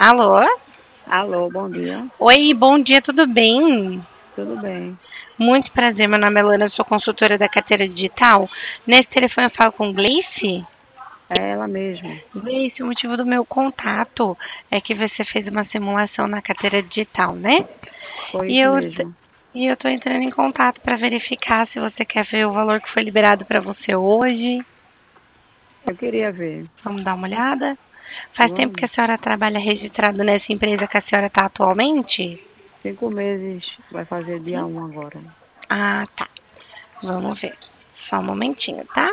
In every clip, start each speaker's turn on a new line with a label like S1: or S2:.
S1: Alô?
S2: Alô, bom dia.
S1: Oi, bom dia, tudo bem?
S2: Tudo bem?
S1: Muito prazer, meu nome é Luana, sou consultora da carteira digital. Nesse telefone eu falo com Gleice?
S2: É ela mesma.
S1: Gleice, o motivo do meu contato é que você fez uma simulação na carteira digital, né?
S2: Foi
S1: E
S2: isso
S1: eu,
S2: mesmo.
S1: e eu tô entrando em contato para verificar se você quer ver o valor que foi liberado para você hoje.
S2: Eu queria ver.
S1: Vamos dar uma olhada? Faz tempo que
S2: Vamos.
S1: a senhora trabalha registrado nessa empresa que a senhora está atualmente?
S2: 5 meses, vai fazer dia
S1: Sim.
S2: 1 agora.
S1: Ah, tá. Vamos ver. Só um momentinho, tá?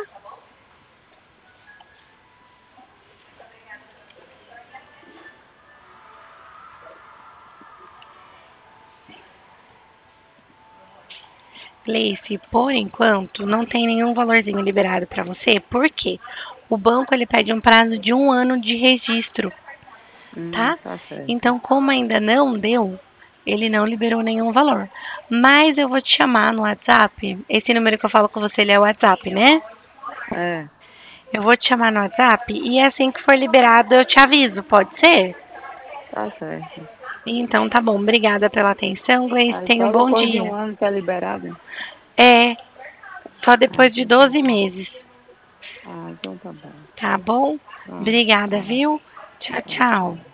S1: Gleice, por enquanto, não tem nenhum valorzinho liberado para você, por quê? O banco ele pede um prazo de 1 ano de registro, tá?
S2: Tá certo.
S1: Então, como ainda não deu, ele não liberou nenhum valor. Mas eu vou te chamar no WhatsApp. Esse número que eu falo com você, ele é o WhatsApp, né?
S2: É,
S1: Eu vou te chamar no WhatsApp e assim que for liberado eu te aviso, pode ser?
S2: tá certo.
S1: Então tá bom, obrigada pela atenção, Gleice.
S2: Aí
S1: Tenha um
S2: só
S1: bom
S2: depois de
S1: dia.
S2: 1 ano que é liberado?
S1: É, só
S2: Ah,
S1: depois de
S2: então tá
S1: 12
S2: bom.
S1: meses.
S2: Ah, então tá bom.
S1: Tá bom?
S2: Pronto.
S1: Obrigada,
S2: Tá.
S1: viu? Tchau,
S2: Tchau,
S1: tchau.
S2: tchau.